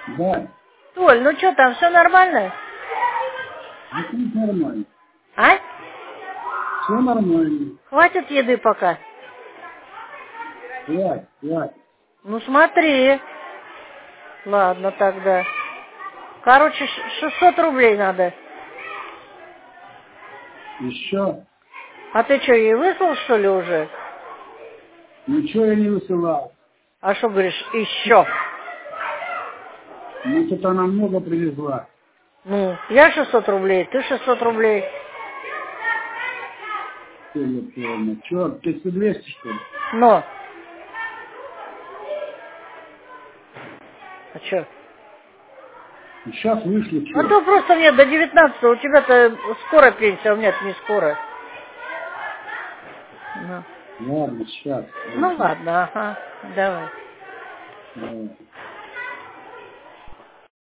Да. Толь, ну что там, все нормально? Это нормально. А? Все нормально. Хватит еды пока? Хватит. Ну смотри. Ладно тогда. Короче, 600 рублей надо. Еще? А ты что, ей выслал, что ли, уже? Ничего я не высылал. А что говоришь, еще? Ну, что-то она много привезла. Ну, я 600 рублей, ты 600 рублей. Черт, ты 200, что ли? Но. А что? Сейчас вышли, А что? то просто мне до 19, у тебя-то скоро пенсия, а у меня-то не скоро. Ну, Ладно, сейчас. ну ладно, ага, давай. Давай.